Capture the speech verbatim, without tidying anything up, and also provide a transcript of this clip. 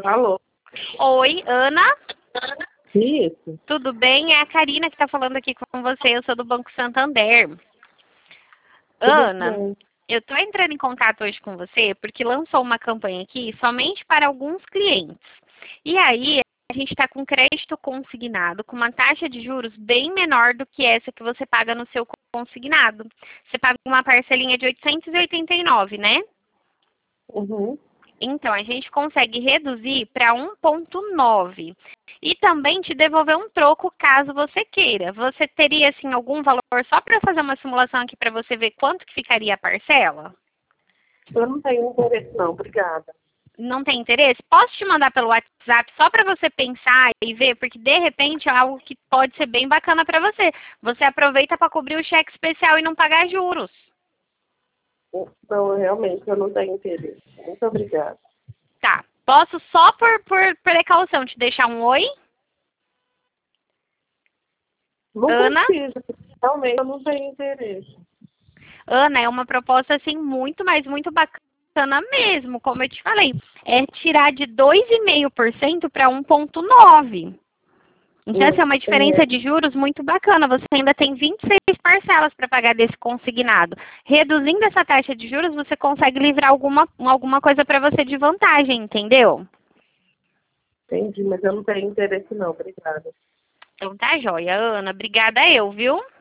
Alô? Oi, Ana? Isso. Tudo bem? É a Karina que está falando aqui com você. Eu sou do Banco Santander. Tudo Ana, bem. eu estou entrando em contato hoje com você porque lançou uma campanha aqui somente para alguns clientes. E aí, a gente está com crédito consignado com uma taxa de juros bem menor do que essa que você paga no seu consignado. Você paga uma parcelinha de oitocentos e oitenta e nove, né? Uhum. Então, a gente consegue reduzir para um ponto nove. E também te devolver um troco caso você queira. Você teria, assim, algum valor só para fazer uma simulação aqui para você ver quanto que ficaria a parcela? Eu não tenho interesse, não. Obrigada. Não tem interesse? Posso te mandar pelo WhatsApp só para você pensar e ver? Porque, de repente, é algo que pode ser bem bacana para você. Você aproveita para cobrir o cheque especial e não pagar juros. Não, realmente, eu não tenho interesse. Muito obrigada. Tá. Posso só por, por precaução te deixar um oi? Não Ana? precisa. Realmente, eu não tenho interesse. Ana, é uma proposta assim muito, mas muito bacana mesmo, como eu te falei. É tirar de dois vírgula cinco por cento para um vírgula nove por cento. Então, essa é uma diferença de juros muito bacana. Você ainda tem vinte e seis parcelas para pagar desse consignado. Reduzindo essa taxa de juros, você consegue livrar alguma, alguma coisa para você de vantagem, entendeu? Entendi, mas eu não tenho interesse, não. Obrigada. Então tá joia, Ana. Obrigada eu, viu?